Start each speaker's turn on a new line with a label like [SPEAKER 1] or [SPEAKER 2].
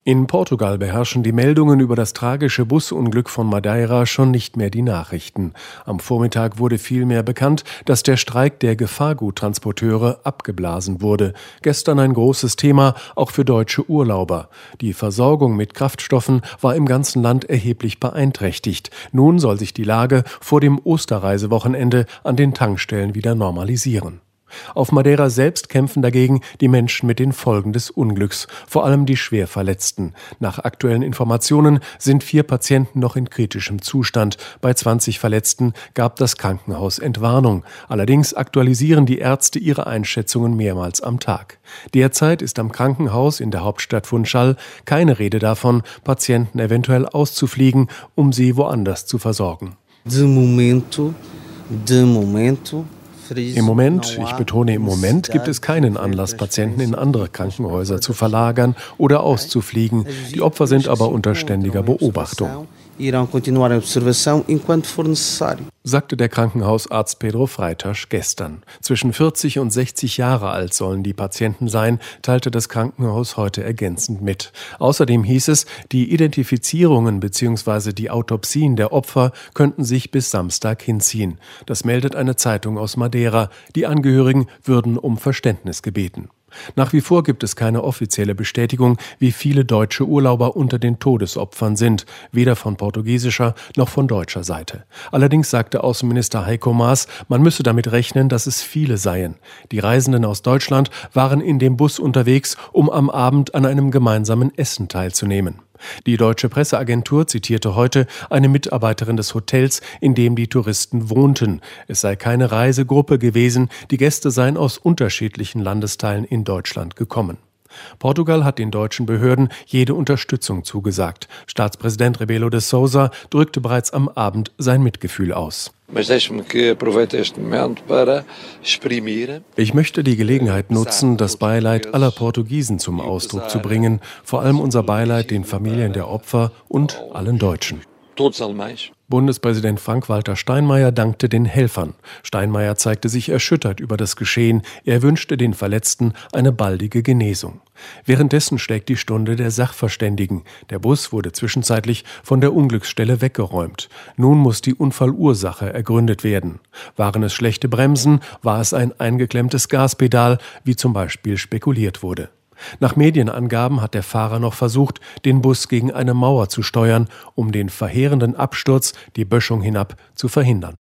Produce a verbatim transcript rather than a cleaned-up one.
[SPEAKER 1] In Portugal beherrschen die Meldungen über das tragische Busunglück von Madeira schon nicht mehr die Nachrichten. Am Vormittag wurde vielmehr bekannt, dass der Streik der Gefahrguttransporteure abgeblasen wurde. Gestern ein großes Thema, auch für deutsche Urlauber. Die Versorgung mit Kraftstoffen war im ganzen Land erheblich beeinträchtigt. Nun soll sich die Lage vor dem Osterreisewochenende an den Tankstellen wieder normalisieren. Auf Madeira selbst kämpfen dagegen die Menschen mit den Folgen des Unglücks, vor allem die Schwerverletzten. Nach aktuellen Informationen sind vier Patienten noch in kritischem Zustand. Bei zwanzig Verletzten gab das Krankenhaus Entwarnung. Allerdings aktualisieren die Ärzte ihre Einschätzungen mehrmals am Tag. Derzeit ist am Krankenhaus in der Hauptstadt Funchal keine Rede davon, Patienten eventuell auszufliegen, um sie woanders zu versorgen.
[SPEAKER 2] De momento, de momento.
[SPEAKER 1] Im Moment, ich betone im Moment, gibt es keinen Anlass, Patienten in andere Krankenhäuser zu verlagern oder auszufliegen. Die Opfer sind aber unter ständiger Beobachtung, sagte der Krankenhausarzt Pedro Freitas gestern. Zwischen vierzig und sechzig Jahre alt sollen die Patienten sein, teilte das Krankenhaus heute ergänzend mit. Außerdem hieß es, die Identifizierungen bzw. die Autopsien der Opfer könnten sich bis Samstag hinziehen. Das meldet eine Zeitung aus Madeira. Die Angehörigen würden um Verständnis gebeten. Nach wie vor gibt es keine offizielle Bestätigung, wie viele deutsche Urlauber unter den Todesopfern sind, weder von portugiesischer noch von deutscher Seite. Allerdings sagte Außenminister Heiko Maas, man müsse damit rechnen, dass es viele seien. Die Reisenden aus Deutschland waren in dem Bus unterwegs, um am Abend an einem gemeinsamen Essen teilzunehmen. Die deutsche Presseagentur zitierte heute eine Mitarbeiterin des Hotels, in dem die Touristen wohnten. Es sei keine Reisegruppe gewesen, die Gäste seien aus unterschiedlichen Landesteilen in Deutschland gekommen. Portugal hat den deutschen Behörden jede Unterstützung zugesagt. Staatspräsident Rebelo de Sousa drückte bereits am Abend sein Mitgefühl aus. Ich möchte die Gelegenheit nutzen, das Beileid aller Portugiesen zum Ausdruck zu bringen, vor allem unser Beileid den Familien der Opfer und allen Deutschen. Bundespräsident Frank-Walter Steinmeier dankte den Helfern. Steinmeier zeigte sich erschüttert über das Geschehen. Er wünschte den Verletzten eine baldige Genesung. Währenddessen schlägt die Stunde der Sachverständigen. Der Bus wurde zwischenzeitlich von der Unglücksstelle weggeräumt. Nun muss die Unfallursache ergründet werden. Waren es schlechte Bremsen? War es ein eingeklemmtes Gaspedal, wie zum Beispiel spekuliert wurde? Nach Medienangaben hat der Fahrer noch versucht, den Bus gegen eine Mauer zu steuern, um den verheerenden Absturz die Böschung hinab zu verhindern.